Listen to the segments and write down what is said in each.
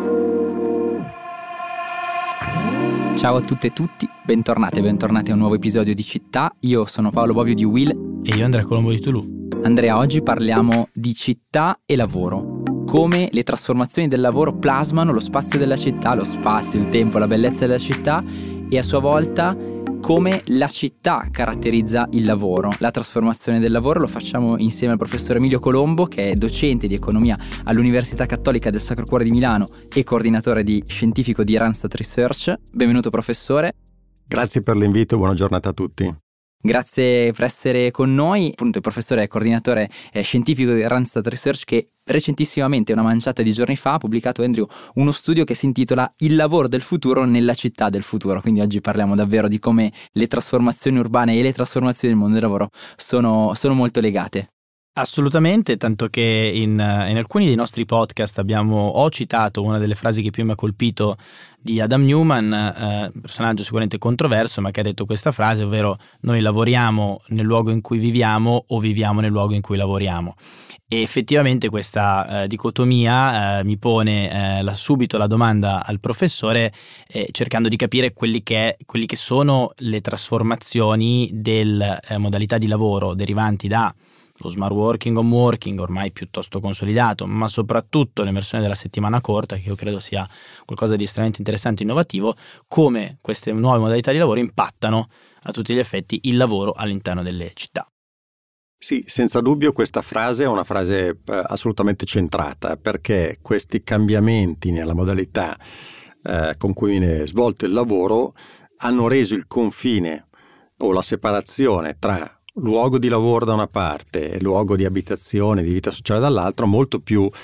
Ciao a tutte e tutti, bentornati e bentornati a un nuovo episodio di Città. Io sono Paolo Bovio di Will. E io Andrea Colombo di Toulouse. Andrea, oggi parliamo di città e lavoro. Come le trasformazioni del lavoro plasmano lo spazio della città, lo spazio, il tempo, la bellezza della città e a sua volta come la città caratterizza il lavoro. La trasformazione del lavoro lo facciamo insieme al professor Emilio Colombo, che è docente di economia all'Università Cattolica del Sacro Cuore di Milano e coordinatore scientifico di Randstad Research. Benvenuto professore. Grazie per l'invito, buona giornata a tutti. Grazie per essere con noi. Appunto il professore è coordinatore scientifico di Randstad Research, che recentissimamente, una manciata di giorni fa, ha pubblicato, Andrew, uno studio che si intitola Il lavoro del futuro nella città del futuro. Quindi oggi parliamo davvero di come le trasformazioni urbane e le trasformazioni del mondo del lavoro sono molto legate. Assolutamente, tanto che in alcuni dei nostri podcast ho citato una delle frasi che più mi ha colpito di Adam Newman, personaggio sicuramente controverso, ma che ha detto questa frase, ovvero: noi lavoriamo nel luogo in cui viviamo o viviamo nel luogo in cui lavoriamo. E effettivamente questa dicotomia mi pone subito la domanda al professore, cercando di capire quelli che sono le trasformazioni delle modalità di lavoro derivanti da lo smart working, home working, ormai piuttosto consolidato, ma soprattutto l'emersione della settimana corta, che io credo sia qualcosa di estremamente interessante e innovativo, come queste nuove modalità di lavoro impattano a tutti gli effetti il lavoro all'interno delle città. Sì, senza dubbio questa frase è una frase assolutamente centrata, perché questi cambiamenti nella modalità con cui viene svolto il lavoro hanno reso il confine o la separazione tra luogo di lavoro da una parte e luogo di abitazione, di vita sociale dall'altra, molto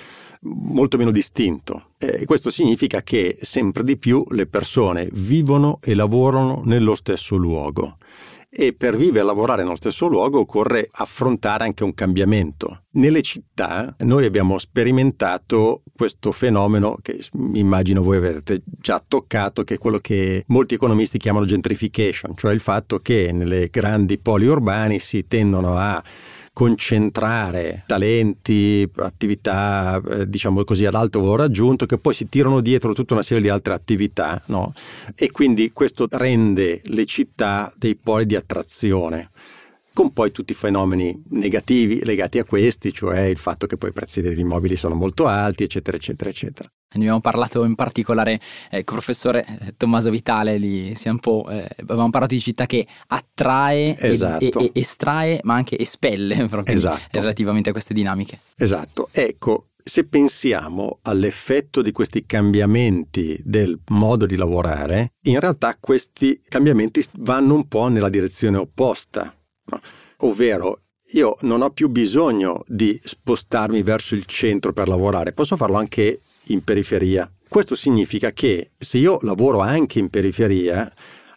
meno distinto. Questo significa che sempre di più le persone vivono e lavorano nello stesso luogo. E per vivere e lavorare nello stesso luogo occorre affrontare anche un cambiamento. Nelle città noi abbiamo sperimentato questo fenomeno che immagino voi avete già toccato, che è quello che molti economisti chiamano gentrification, cioè il fatto che nelle grandi poli urbani si tendono a concentrare talenti, attività diciamo così ad alto valore aggiunto, che poi si tirano dietro tutta una serie di altre attività, no? E quindi questo rende le città dei poli di attrazione, con poi tutti i fenomeni negativi legati a questi, cioè il fatto che poi i prezzi degli immobili sono molto alti, eccetera, eccetera, eccetera. Ne abbiamo parlato in particolare con il professore Tommaso Vitale, avevamo parlato di città che attrae esatto. e estrae, ma anche espelle proprio esatto. relativamente a queste dinamiche. Esatto, ecco, se pensiamo all'effetto di questi cambiamenti del modo di lavorare, in realtà questi cambiamenti vanno un po' nella direzione opposta, no? Ovvero, io non ho più bisogno di spostarmi verso il centro per lavorare, posso farlo anche in periferia. Questo significa che se io lavoro anche in periferia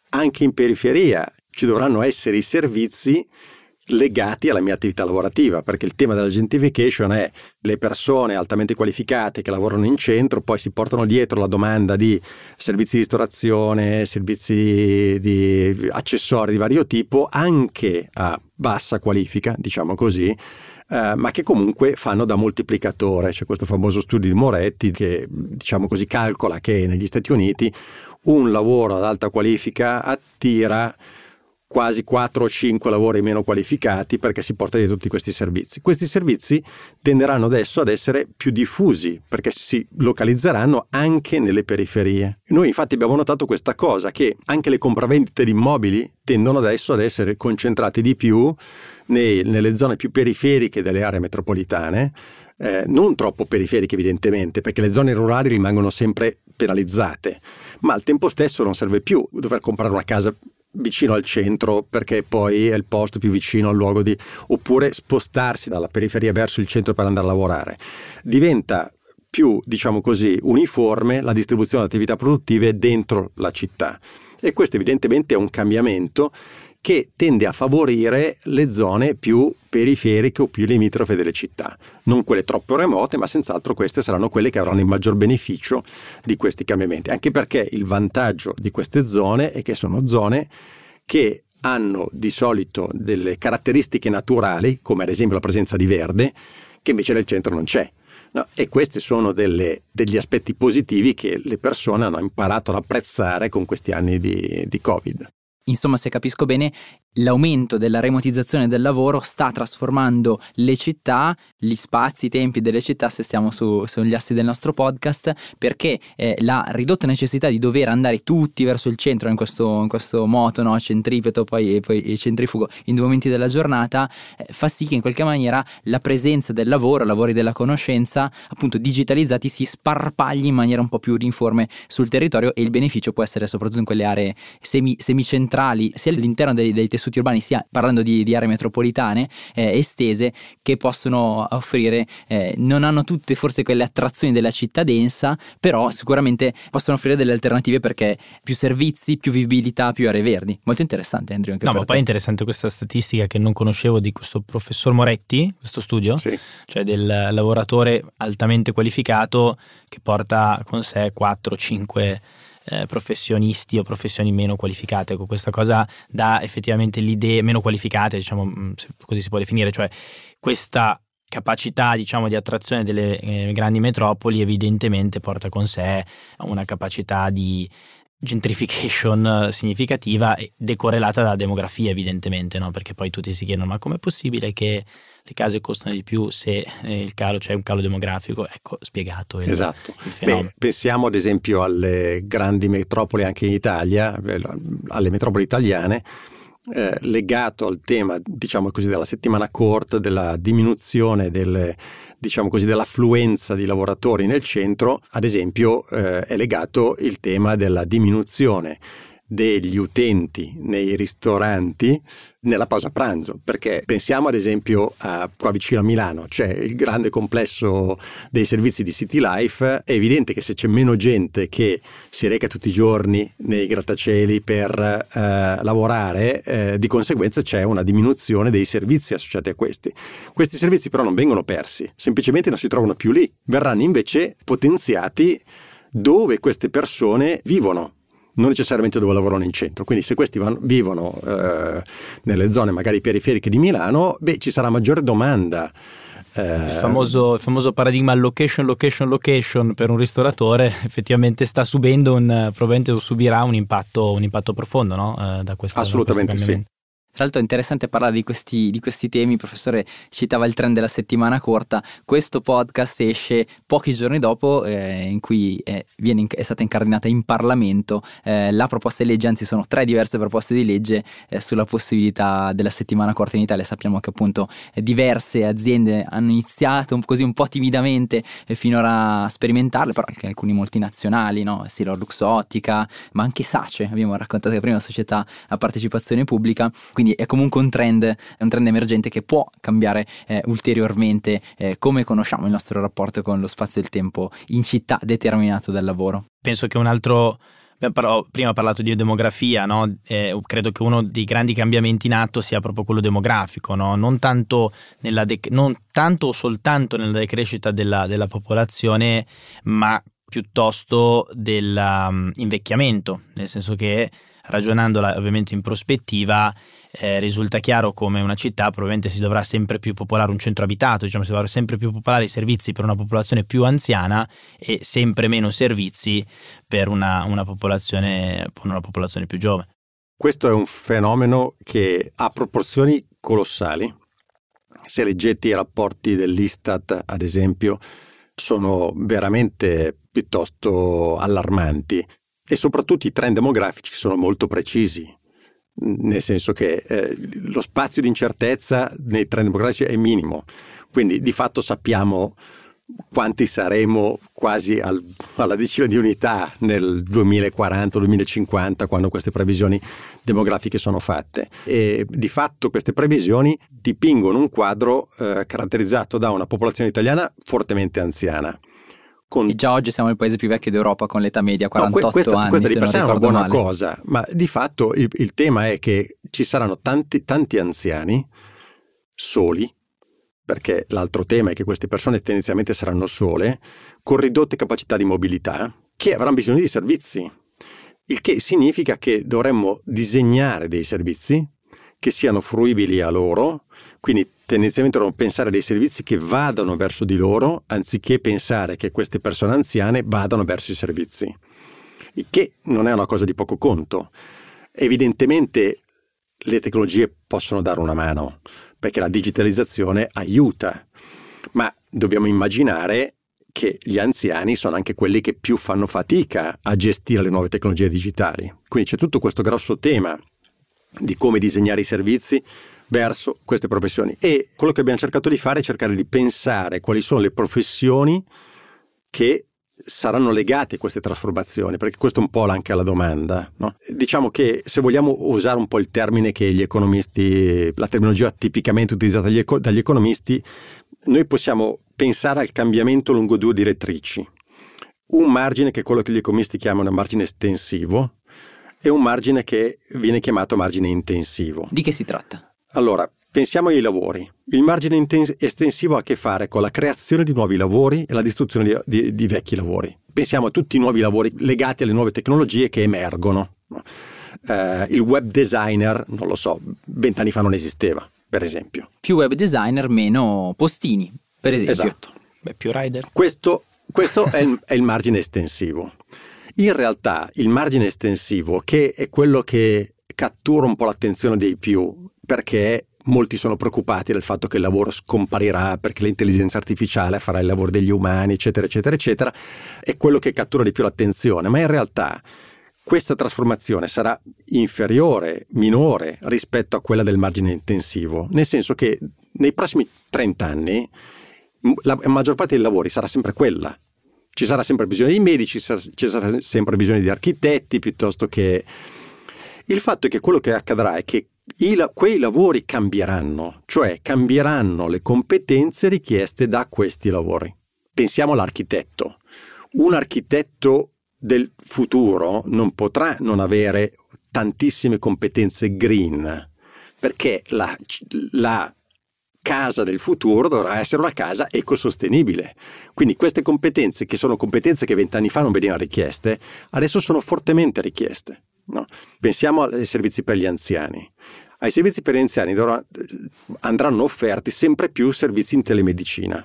ci dovranno essere i servizi legati alla mia attività lavorativa, perché il tema della gentrification è le persone altamente qualificate che lavorano in centro, poi si portano dietro la domanda di servizi di ristorazione, servizi di accessori di vario tipo, anche a bassa qualifica, diciamo così, ma che comunque fanno da moltiplicatore. C'è questo famoso studio di Moretti che, diciamo così, calcola che negli Stati Uniti un lavoro ad alta qualifica attira quasi 4 o 5 lavori meno qualificati, perché si porta dietro tutti questi servizi. Questi servizi tenderanno adesso ad essere più diffusi, perché si localizzeranno anche nelle periferie. Noi infatti abbiamo notato questa cosa, che anche le compravendite di immobili tendono adesso ad essere concentrate di più nelle zone più periferiche delle aree metropolitane, non troppo periferiche evidentemente, perché le zone rurali rimangono sempre penalizzate, ma al tempo stesso non serve più dover comprare una casa vicino al centro perché poi è il posto più vicino al luogo oppure spostarsi dalla periferia verso il centro per andare a lavorare. Diventa più, diciamo così, uniforme la distribuzione di attività produttive dentro la città, e questo evidentemente è un cambiamento che tende a favorire le zone più periferiche o più limitrofe delle città, non quelle troppo remote, ma senz'altro queste saranno quelle che avranno il maggior beneficio di questi cambiamenti, anche perché il vantaggio di queste zone è che sono zone che hanno di solito delle caratteristiche naturali, come ad esempio la presenza di verde, che invece nel centro non c'è. No, e questi sono degli aspetti positivi che le persone hanno imparato ad apprezzare con questi anni di Covid. Insomma, se capisco bene, l'aumento della remotizzazione del lavoro sta trasformando le città, gli spazi, i tempi delle città, se stiamo sugli assi del nostro podcast, perché la ridotta necessità di dover andare tutti verso il centro in questo moto, no? Centripeto poi centrifugo in 2 momenti della giornata, fa sì che in qualche maniera la presenza del lavori della conoscenza, appunto digitalizzati, si sparpagli in maniera un po' più uniforme sul territorio, e il beneficio può essere soprattutto in quelle aree semicentrali, sia all'interno dei tessuti urbani, sia parlando di aree metropolitane estese, che possono offrire, non hanno tutte forse quelle attrazioni della città densa, però sicuramente possono offrire delle alternative, perché più servizi, più vivibilità, più aree verdi. Molto interessante, Andrew. No, ma poi è interessante questa statistica che non conoscevo di questo professor Moretti, questo studio, sì, cioè del lavoratore altamente qualificato che porta con sé 4-5 professionisti o professioni meno qualificate. Ecco, questa cosa dà effettivamente l'idea, meno qualificate, diciamo, se così si può definire, cioè questa capacità, diciamo, di attrazione delle grandi metropoli evidentemente porta con sé una capacità di gentrification significativa e decorrelata dalla demografia, evidentemente, no? Perché poi tutti si chiedono: ma com'è possibile che le case costano di più se c'è un calo demografico? Ecco, spiegato esatto. Il fenomeno. Pensiamo ad esempio alle grandi metropoli anche in Italia, alle metropoli italiane, legato al tema, diciamo così, della settimana corta, della diminuzione dell'affluenza di lavoratori nel centro. Ad esempio è legato il tema della diminuzione degli utenti nei ristoranti nella pausa pranzo, perché pensiamo ad esempio qua vicino a Milano c'è il grande complesso dei servizi di City Life. È evidente che se c'è meno gente che si reca tutti i giorni nei grattacieli per lavorare, di conseguenza c'è una diminuzione dei servizi associati a questi servizi. Però non vengono persi, semplicemente non si trovano più lì, verranno invece potenziati dove queste persone vivono, non necessariamente dove lavorano in centro. Quindi se questi vivono nelle zone magari periferiche di Milano, ci sarà maggiore domanda. Il famoso paradigma location per un ristoratore effettivamente sta subendo probabilmente subirà un impatto profondo, no? Da questo assolutamente sì. Tra l'altro è interessante parlare di questi temi. Il professore citava il trend della settimana corta. Questo podcast esce pochi giorni dopo, in cui è stata incardinata in Parlamento la proposta di legge, anzi sono 3 diverse proposte di legge sulla possibilità della settimana corta in Italia. Sappiamo che appunto diverse aziende hanno iniziato così un po' timidamente finora a sperimentarle, però anche alcuni multinazionali, no? Luxottica, ma anche Sace, abbiamo raccontato che prima, società a partecipazione pubblica. Quindi è comunque un trend emergente che può cambiare ulteriormente come conosciamo il nostro rapporto con lo spazio e il tempo in città, determinato dal lavoro. Penso che un altro, prima ho parlato di demografia, no? Credo che uno dei grandi cambiamenti in atto sia proprio quello demografico, no? Non tanto o soltanto nella decrescita della popolazione, ma piuttosto dell'invecchiamento, nel senso che, ragionandola ovviamente in prospettiva, risulta chiaro come una città probabilmente si dovrà sempre più popolare, un centro abitato, diciamo, si dovrà sempre più popolare i servizi per una popolazione più anziana e sempre meno servizi per una popolazione più giovane. Questo è un fenomeno che ha proporzioni colossali. Se leggete i rapporti dell'Istat, ad esempio, sono veramente piuttosto allarmanti, e soprattutto i trend demografici sono molto precisi, nel senso che lo spazio di incertezza nei trend demografici è minimo, quindi di fatto sappiamo quanti saremo quasi alla decina di unità nel 2040-2050, quando queste previsioni demografiche sono fatte. E di fatto queste previsioni dipingono un quadro caratterizzato da una popolazione italiana fortemente anziana. E già oggi siamo il paese più vecchio d'Europa con l'età media 48 anni. Questa di per sé è una buona male. cosa, ma di fatto il tema è che ci saranno tanti anziani soli, perché l'altro tema è che queste persone tendenzialmente saranno sole, con ridotte capacità di mobilità, che avranno bisogno di servizi, il che significa che dovremmo disegnare dei servizi che siano fruibili a loro, quindi tendenzialmente devono pensare a dei servizi che vadano verso di loro, anziché pensare che queste persone anziane vadano verso i servizi, il che non è una cosa di poco conto. Evidentemente le tecnologie possono dare una mano, perché la digitalizzazione aiuta, ma dobbiamo immaginare che gli anziani sono anche quelli che più fanno fatica a gestire le nuove tecnologie digitali. Quindi c'è tutto questo grosso tema di come disegnare i servizi verso queste professioni, e quello che abbiamo cercato di fare è cercare di pensare quali sono le professioni che saranno legate a queste trasformazioni, perché questo è un po' anche la domanda, no? Diciamo che, se vogliamo usare un po' il termine che gli economisti, la terminologia tipicamente utilizzata dagli economisti, noi possiamo pensare al cambiamento lungo due direttrici: un margine che è quello che gli economisti chiamano margine estensivo e un margine che viene chiamato margine intensivo. Di che si tratta? Allora, pensiamo ai lavori. Il margine estensivo ha a che fare con la creazione di nuovi lavori e la distruzione di vecchi lavori. Pensiamo a tutti i nuovi lavori legati alle nuove tecnologie che emergono. Il web designer, non lo so, 20 anni fa non esisteva, per esempio. Più web designer, meno postini, per esempio. Esatto. Più rider. Questo è il margine estensivo. In realtà il margine estensivo, che è quello che cattura un po' l'attenzione dei più, perché molti sono preoccupati del fatto che il lavoro scomparirà perché l'intelligenza artificiale farà il lavoro degli umani, eccetera, eccetera, eccetera, è quello che cattura di più l'attenzione. Ma in realtà questa trasformazione sarà inferiore, minore rispetto a quella del margine intensivo, nel senso che nei prossimi 30 anni la maggior parte dei lavori sarà sempre quella. Ci sarà sempre bisogno di medici, ci sarà sempre bisogno di architetti, piuttosto che... Il fatto è che quello che accadrà è che quei lavori cambieranno, cioè cambieranno le competenze richieste da questi lavori. Pensiamo all'architetto. Un architetto del futuro non potrà non avere tantissime competenze green, perché la casa del futuro dovrà essere una casa ecosostenibile. Quindi queste competenze, che sono competenze che 20 anni fa non venivano richieste, adesso sono fortemente richieste. No? Pensiamo ai servizi per gli anziani. Ai servizi per gli anziani andranno offerti sempre più servizi in telemedicina.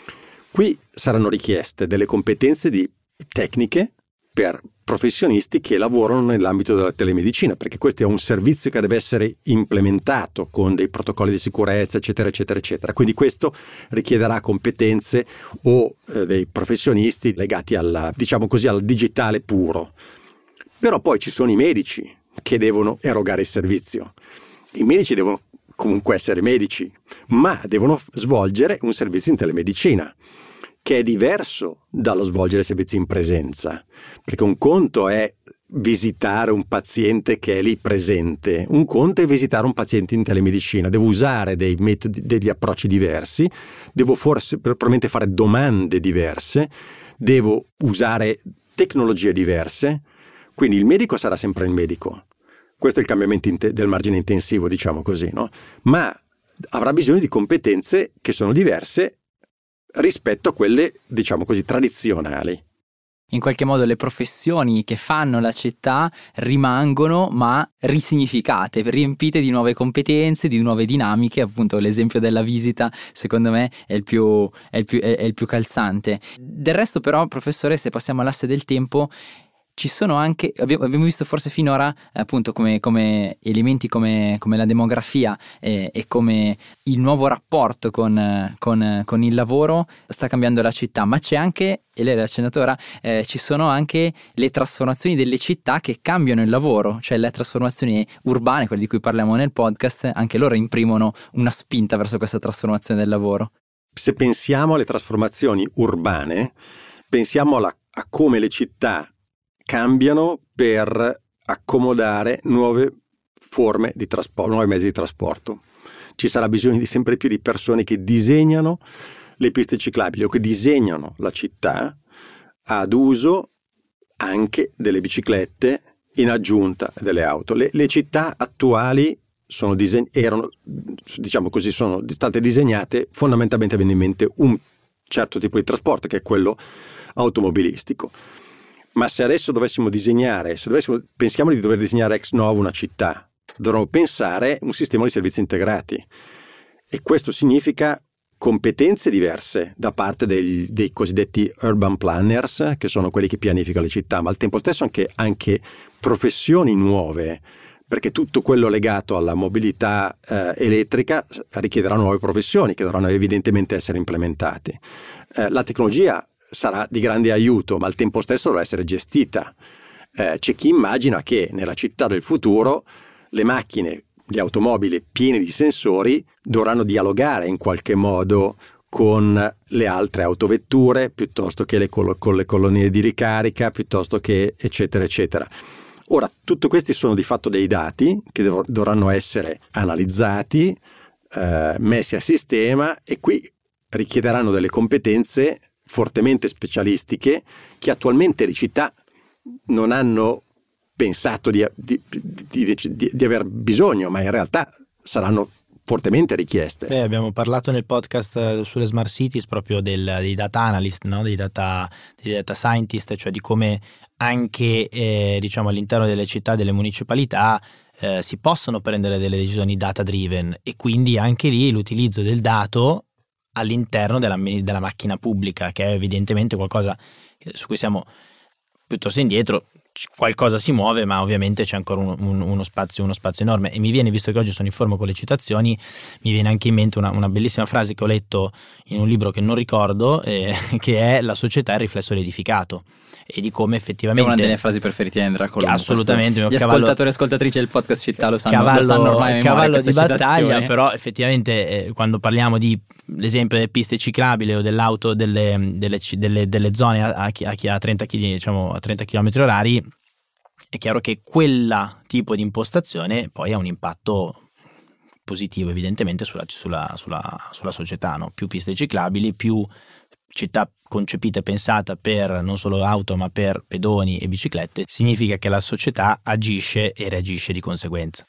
Qui saranno richieste delle competenze tecniche per professionisti che lavorano nell'ambito della telemedicina, perché questo è un servizio che deve essere implementato con dei protocolli di sicurezza, eccetera, eccetera, eccetera. Quindi questo richiederà competenze o dei professionisti legati al digitale puro. Però poi ci sono i medici che devono erogare il servizio. I medici devono comunque essere medici, ma devono svolgere un servizio in telemedicina, che è diverso dallo svolgere servizi in presenza, perché un conto è visitare un paziente che è lì presente, un conto è visitare un paziente in telemedicina. Devo usare dei metodi, degli approcci diversi, devo forse probabilmente fare domande diverse, devo usare tecnologie diverse, quindi il medico sarà sempre il medico. Questo è il cambiamento del margine intensivo, diciamo così, no? Ma avrà bisogno di competenze che sono diverse rispetto a quelle, diciamo così, tradizionali. In qualche modo le professioni che fanno la città rimangono, ma risignificate, riempite di nuove competenze, di nuove dinamiche. Appunto l'esempio della visita secondo me è il più calzante. Del resto però, professore, se passiamo all'asse del tempo, ci sono anche, abbiamo visto forse finora appunto come elementi come la demografia e come il nuovo rapporto con il lavoro sta cambiando la città, ma c'è anche, e lei l'ha accennato ora, ci sono anche le trasformazioni delle città che cambiano il lavoro, cioè le trasformazioni urbane, quelle di cui parliamo nel podcast, anche loro imprimono una spinta verso questa trasformazione del lavoro. Se pensiamo alle trasformazioni urbane, pensiamo a come le città cambiano per accomodare nuove forme di trasporto, nuovi mezzi di trasporto. Ci sarà bisogno di sempre più di persone che disegnano le piste ciclabili o che disegnano la città ad uso anche delle biciclette in aggiunta delle auto. Le città attuali sono state disegnate fondamentalmente avendo in mente un certo tipo di trasporto, che è quello automobilistico. Ma se adesso dovessimo disegnare, pensiamo di dover disegnare ex novo una città, dovremmo pensare un sistema di servizi integrati. e questo significa competenze diverse da parte dei cosiddetti urban planners, che sono quelli che pianificano le città, ma al tempo stesso anche professioni nuove, perché tutto quello legato alla mobilità elettrica richiederà nuove professioni che dovranno evidentemente essere implementati. La tecnologia sarà di grande aiuto, ma al tempo stesso dovrà essere gestita. C'è chi immagina che nella città del futuro le macchine, gli automobili pieni di sensori dovranno dialogare in qualche modo con le altre autovetture, piuttosto che con le colonnine di ricarica, piuttosto che eccetera eccetera. Ora, tutti questi sono di fatto dei dati che dovranno essere analizzati, messi a sistema, e qui richiederanno delle competenze fortemente specialistiche che attualmente le città non hanno pensato di aver bisogno, ma in realtà saranno fortemente richieste. Abbiamo parlato nel podcast sulle smart cities proprio dei data analyst, no? dei data scientist, cioè di come anche diciamo all'interno delle città, delle municipalità si possono prendere delle decisioni data driven, e quindi anche lì l'utilizzo del dato all'interno della macchina pubblica, che è evidentemente qualcosa su cui siamo piuttosto indietro. Qualcosa si muove, ma ovviamente c'è ancora uno spazio enorme. E mi viene, visto che oggi sono in forma con le citazioni, mi viene anche in mente una bellissima frase che ho letto in un libro che non ricordo, che è: la società è il riflesso dell'edificato, e di come effettivamente è una delle frasi preferite di Andrea Colombo. Assolutamente. Gli ascoltatori e ascoltatrici del podcast città lo sanno ormai. Cavallo di battaglia, però effettivamente quando parliamo di l'esempio delle piste ciclabili o dell'auto delle zone a 30 km orari, è chiaro che quella tipo di impostazione poi ha un impatto positivo evidentemente sulla società, no? Più piste ciclabili, più città concepita e pensata per non solo auto ma per pedoni e biciclette, significa che la società agisce e reagisce di conseguenza.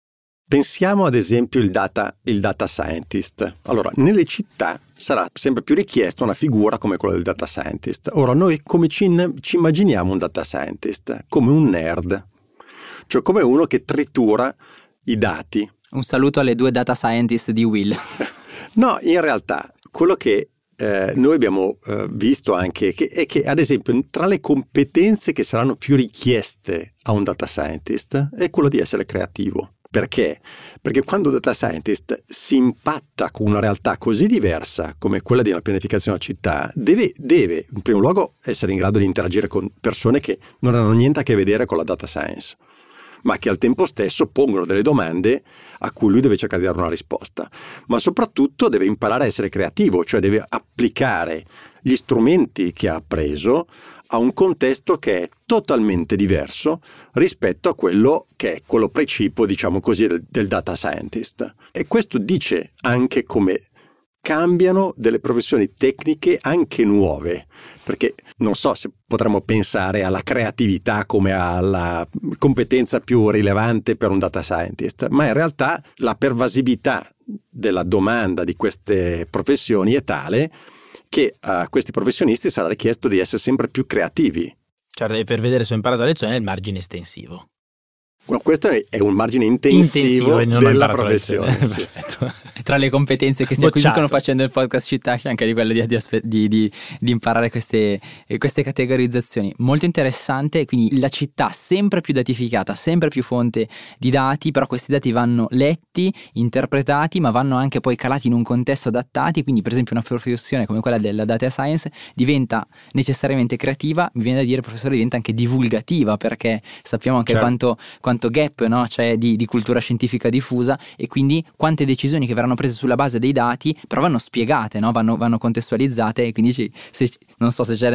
Pensiamo ad esempio il data scientist. Allora, nelle città sarà sempre più richiesta una figura come quella del data scientist. Ora, noi come ci immaginiamo un data scientist? Come un nerd, cioè come uno che tritura i dati. Un saluto alle 2 data scientist di Will. No, in realtà quello che noi abbiamo visto anche è che ad esempio tra le competenze che saranno più richieste a un data scientist è quello di essere creativo. Perché? Perché quando un data scientist si impatta con una realtà così diversa come quella di una pianificazione della città, deve in primo luogo essere in grado di interagire con persone che non hanno niente a che vedere con la data science, ma che al tempo stesso pongono delle domande a cui lui deve cercare di dare una risposta. Ma soprattutto deve imparare a essere creativo, cioè deve applicare gli strumenti che ha appreso a un contesto che è totalmente diverso rispetto a quello che è quello precipuo, diciamo così, del data scientist. E questo dice anche come cambiano delle professioni tecniche anche nuove, perché non so se potremmo pensare alla creatività come alla competenza più rilevante per un data scientist, ma in realtà la pervasività della domanda di queste professioni è tale che a questi professionisti sarà richiesto di essere sempre più creativi. Cioè, per vedere se ho imparato la lezione è il margine estensivo. Questo è un margine intensivo della professione. Sì. Tra le competenze che si acquisiscono facendo il podcast città c'è anche di quella di imparare queste categorizzazioni. Molto interessante, quindi la città sempre più datificata, sempre più fonte di dati, però questi dati vanno letti, interpretati, ma vanno anche poi calati in un contesto adattati. Quindi per esempio una professione come quella della data science diventa necessariamente creativa, mi viene da dire, professore, diventa anche divulgativa, perché sappiamo anche quanto gap, no? C'è di cultura scientifica diffusa, e quindi quante decisioni che verranno prese sulla base dei dati però vanno spiegate, no? vanno contestualizzate, e quindi non so se c'è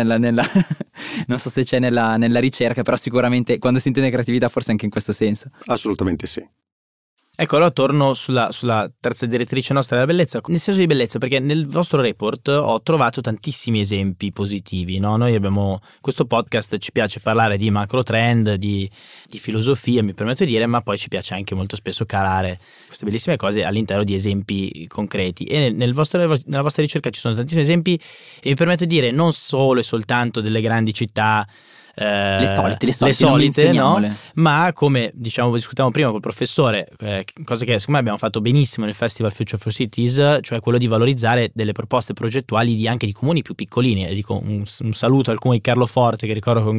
non so se c'è nella ricerca, però sicuramente quando si intende creatività forse anche in questo senso. Assolutamente sì. Ecco, allora torno sulla terza direttrice nostra della bellezza, nel senso di bellezza, perché nel vostro report ho trovato tantissimi esempi positivi, no? Noi abbiamo questo podcast, ci piace parlare di macro trend, di filosofia, mi permetto di dire, ma poi ci piace anche molto spesso calare queste bellissime cose all'interno di esempi concreti, e nella vostra ricerca ci sono tantissimi esempi, e mi permetto di dire non solo e soltanto delle grandi città le solite, no? Ma come discutavamo prima col professore, cosa che secondo me abbiamo fatto benissimo nel Festival Future for Cities, cioè quello di valorizzare delle proposte progettuali anche di comuni più piccolini. E dico un saluto al comune di Carloforte, che ricordo con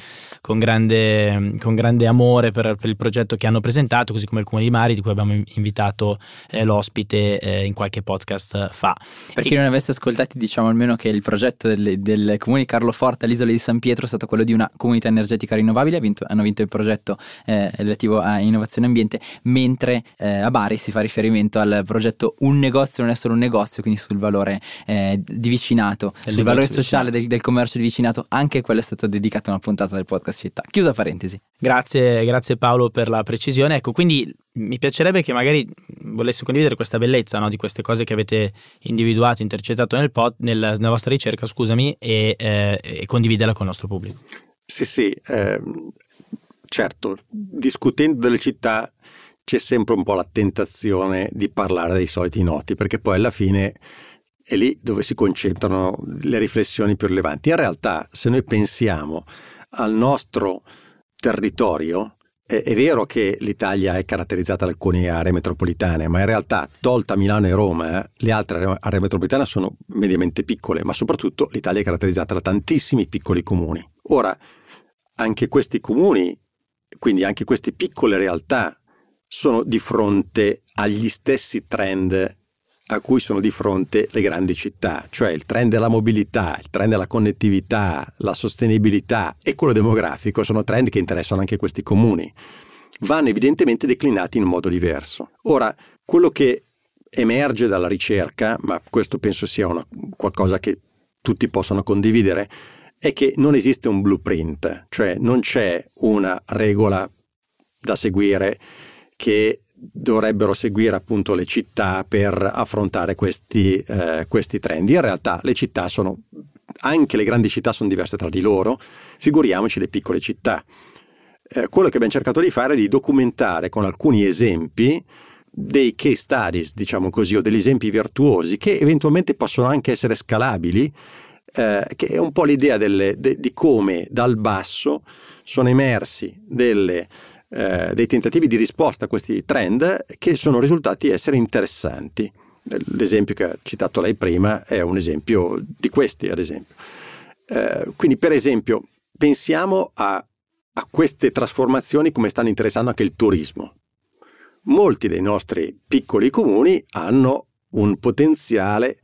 grande amore per il progetto che hanno presentato, così come il comune di Mari, di cui abbiamo invitato l'ospite in qualche podcast fa. Per chi non avesse ascoltati, diciamo almeno che il progetto del comune di Carloforte all'isola di San Pietro è stato quello di una comunità energetica rinnovabile. Hanno vinto il progetto relativo a innovazione e ambiente, mentre a Bari si fa riferimento al progetto Un negozio non è solo un negozio, quindi sul valore di vicinato, sul valore sociale del commercio di vicinato. Anche quello è stato dedicato a una puntata del podcast Città. Chiusa parentesi. Grazie Paolo per la precisione. Ecco, quindi mi piacerebbe che magari volessi condividere questa bellezza, no, di queste cose che avete individuato, intercettato nella vostra ricerca, scusami, e condividerla con il nostro pubblico. Sì, certo, discutendo delle città c'è sempre un po' la tentazione di parlare dei soliti noti, perché poi alla fine è lì dove si concentrano le riflessioni più rilevanti. In realtà, se noi pensiamo al nostro territorio, è vero che l'Italia è caratterizzata da alcune aree metropolitane, ma in realtà, tolta Milano e Roma, le altre aree metropolitane sono mediamente piccole, ma soprattutto l'Italia è caratterizzata da tantissimi piccoli comuni. Ora, anche questi comuni, quindi anche queste piccole realtà, sono di fronte agli stessi trend a cui sono di fronte le grandi città, cioè il trend della mobilità, il trend della connettività, la sostenibilità e quello demografico sono trend che interessano anche questi comuni. Vanno evidentemente declinati in modo diverso. Ora, quello che emerge dalla ricerca, ma questo penso sia qualcosa che tutti possono condividere, è che non esiste un blueprint, cioè non c'è una regola da seguire che dovrebbero seguire appunto le città per affrontare questi trend. In realtà le città anche le grandi città sono diverse tra di loro, figuriamoci le piccole città. Quello che abbiamo cercato di fare è di documentare con alcuni esempi dei case studies, diciamo così, o degli esempi virtuosi che eventualmente possono anche essere scalabili, che è un po' l'idea di come dal basso sono emersi dei tentativi di risposta a questi trend che sono risultati essere interessanti. L'esempio che ha citato lei prima è un esempio di questi, ad esempio. Quindi, per esempio, pensiamo a queste trasformazioni come stanno interessando anche il turismo. Molti dei nostri piccoli comuni hanno una potenziale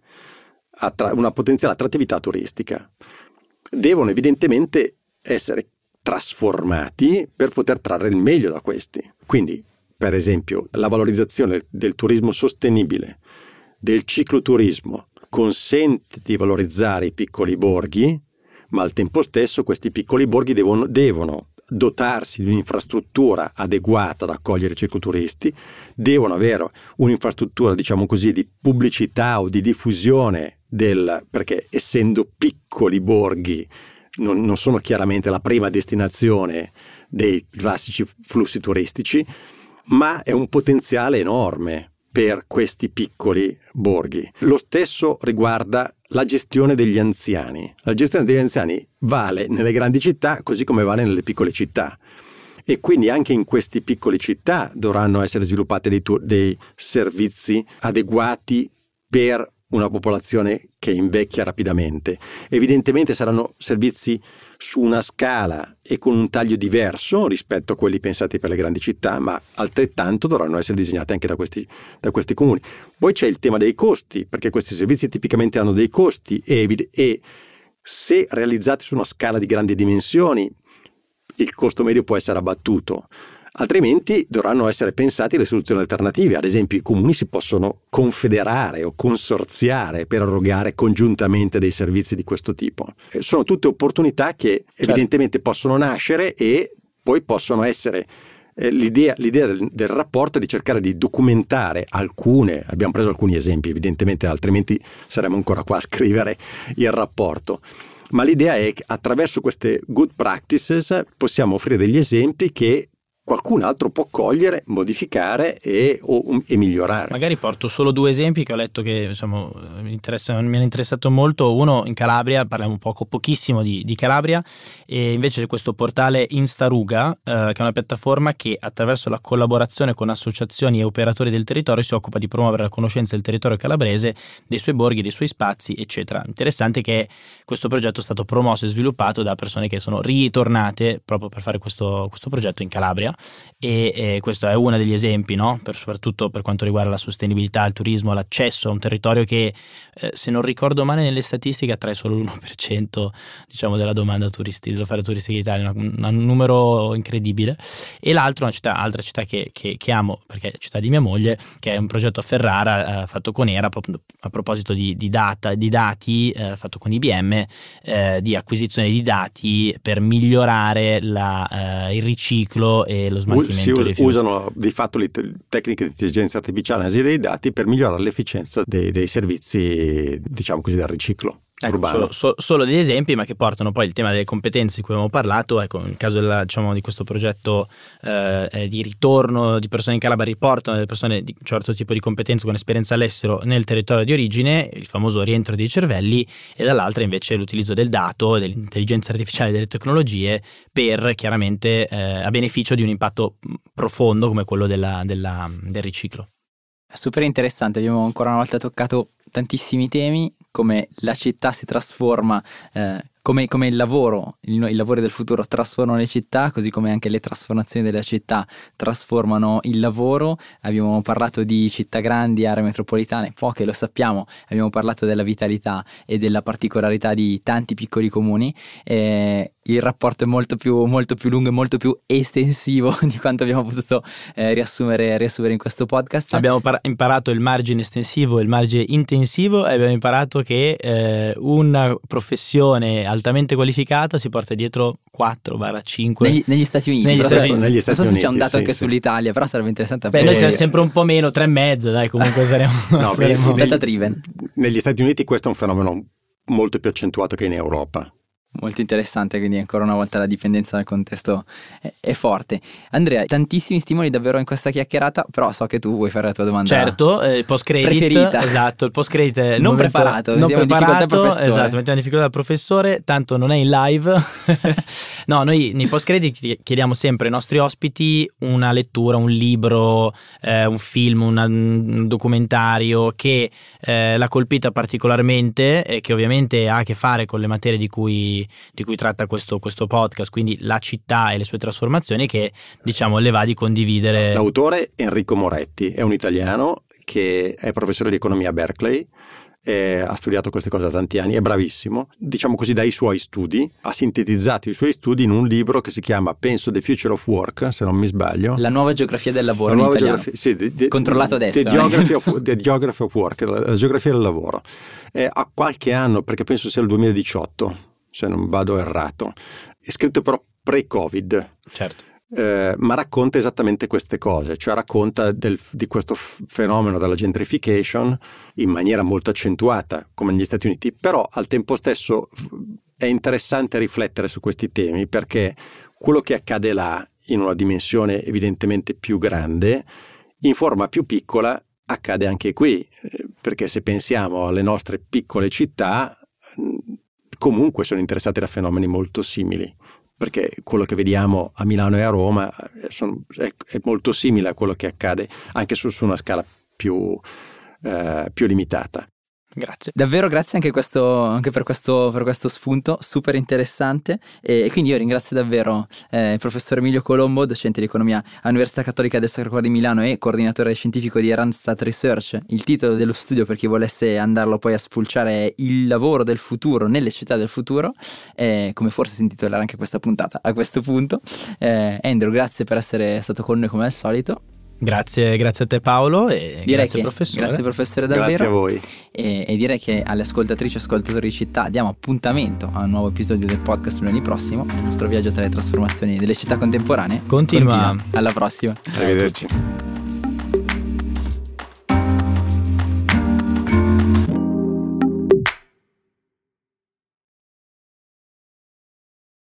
attrattività turistica. Devono evidentemente essere trasformati per poter trarre il meglio da questi. Quindi, per esempio, la valorizzazione del turismo sostenibile, del cicloturismo, consente di valorizzare i piccoli borghi, ma al tempo stesso questi piccoli borghi devono dotarsi di un'infrastruttura adeguata ad accogliere i cicloturisti, devono avere un'infrastruttura, diciamo così, di pubblicità o di diffusione perché essendo piccoli borghi non sono chiaramente la prima destinazione dei classici flussi turistici, ma è un potenziale enorme per questi piccoli borghi. Lo stesso riguarda la gestione degli anziani. La gestione degli anziani vale nelle grandi città così come vale nelle piccole città, e quindi anche in queste piccole città dovranno essere sviluppati dei servizi adeguati per una popolazione che invecchia rapidamente. Evidentemente saranno servizi su una scala e con un taglio diverso rispetto a quelli pensati per le grandi città, ma altrettanto dovranno essere disegnati anche da questi comuni. Poi c'è il tema dei costi, perché questi servizi tipicamente hanno dei costi e se realizzati su una scala di grandi dimensioni il costo medio può essere abbattuto. Altrimenti dovranno essere pensate le soluzioni alternative. Ad esempio, i comuni si possono confederare o consorziare per erogare congiuntamente dei servizi di questo tipo. Sono tutte opportunità che evidentemente possono nascere e poi possono essere l'idea del rapporto è di cercare di documentare abbiamo preso alcuni esempi evidentemente, altrimenti saremmo ancora qua a scrivere il rapporto. Ma l'idea è che attraverso queste good practices possiamo offrire degli esempi che qualcun altro può cogliere, modificare e migliorare. Magari porto solo 2 esempi che ho letto che diciamo, mi hanno interessato molto. Uno in Calabria, parliamo pochissimo di Calabria, e invece c'è questo portale Instaruga, che è una piattaforma che attraverso la collaborazione con associazioni e operatori del territorio si occupa di promuovere la conoscenza del territorio calabrese, dei suoi borghi, dei suoi spazi, eccetera. Interessante che questo progetto è stato promosso e sviluppato da persone che sono ritornate proprio per fare questo progetto in Calabria. E questo è uno degli esempi, no? Soprattutto per quanto riguarda la sostenibilità, il turismo, l'accesso a un territorio che, se non ricordo male nelle statistiche, attrae solo l'1% diciamo della domanda dell'offerta turistica d'Italia, un numero incredibile. E l'altro, altra città che amo, perché è città di mia moglie, che è un progetto a Ferrara fatto con ERA, a proposito di dati, fatto con IBM, di acquisizione di dati per migliorare il riciclo e lo smaltimento. Si usano di fatto le tecniche di intelligenza artificiale e dei dati per migliorare l'efficienza dei servizi, diciamo così, del riciclo. Ecco, solo degli esempi, ma che portano poi il tema delle competenze di cui abbiamo parlato. Ecco, nel caso di questo progetto di ritorno di persone in Calabria, riportano delle persone di un certo tipo di competenze con esperienza all'estero nel territorio di origine, il famoso rientro dei cervelli, e dall'altra invece l'utilizzo del dato, dell'intelligenza artificiale e delle tecnologie per chiaramente a beneficio di un impatto profondo come quello del riciclo. È super interessante, abbiamo ancora una volta toccato tantissimi temi, come la città si trasforma, come il lavoro, i lavori del futuro trasformano le città, così come anche le trasformazioni della città trasformano il lavoro. Abbiamo parlato di città grandi, aree metropolitane, poche lo sappiamo, abbiamo parlato della vitalità e della particolarità di tanti piccoli comuni. Il rapporto è molto più lungo e molto più estensivo di quanto abbiamo potuto riassumere in questo podcast. Abbiamo imparato il margine estensivo e il margine intensivo, e abbiamo imparato che una professione altamente qualificata si porta dietro 4-5 negli Stati Uniti. Non so se c'è un dato anche sull'Italia, però sarebbe interessante. Noi siamo sempre un po' meno, 3,5, dai, comunque saremo data driven. Negli Stati Uniti questo è un fenomeno molto più accentuato che in Europa. Molto interessante, quindi ancora una volta la dipendenza dal contesto è forte. Andrea, tantissimi stimoli davvero in questa chiacchierata, però so che tu vuoi fare la tua domanda. Certo, il post-credit preferita. Esatto, il post-credit è il non momento, preparato, mettiamo in difficoltà il professore, tanto non è in live. No, noi nei post-credit chiediamo sempre ai nostri ospiti una lettura, un libro, un film, un documentario che l'ha colpita particolarmente e che ovviamente ha a che fare con le materie di cui tratta questo podcast, quindi la città e le sue trasformazioni, che diciamo le va di condividere. L'autore Enrico Moretti è un italiano che è professore di economia a Berkeley, ha studiato queste cose da tanti anni, è bravissimo, diciamo così, dai suoi studi ha sintetizzato i suoi studi in un libro che si chiama Penso The Future of Work, se non mi sbaglio, la nuova geografia del lavoro in italiano, controllato adesso, The Geography of Work, la geografia del lavoro. Ha qualche anno, perché penso sia il 2018 se non vado errato, è scritto però pre-Covid. Certo. Ma racconta esattamente queste cose, cioè racconta di questo fenomeno della gentrification in maniera molto accentuata come negli Stati Uniti, però al tempo stesso è interessante riflettere su questi temi, perché quello che accade là in una dimensione evidentemente più grande, in forma più piccola, accade anche qui, perché se pensiamo alle nostre piccole città comunque sono interessate da fenomeni molto simili, perché quello che vediamo a Milano e a Roma è molto simile a quello che accade anche su una scala più limitata. Grazie. Davvero grazie anche per questo spunto super interessante, e quindi io ringrazio davvero il professor Emilio Colombo, docente di economia all'Università Cattolica del Sacro Cuore di Milano e coordinatore scientifico di Randstad Research. Il titolo dello studio, per chi volesse andarlo poi a spulciare, è Il lavoro del futuro nelle città del futuro, come forse si intitolerà anche questa puntata a questo punto. Andrew, grazie per essere stato con noi come al solito. Grazie a te Paolo, e grazie professore. Grazie professore davvero. Grazie a voi. E direi che alle ascoltatrici e ascoltatori di città diamo appuntamento a un nuovo episodio del podcast lunedì prossimo. Il nostro viaggio tra le trasformazioni delle città contemporanee continua. Alla prossima. Arrivederci.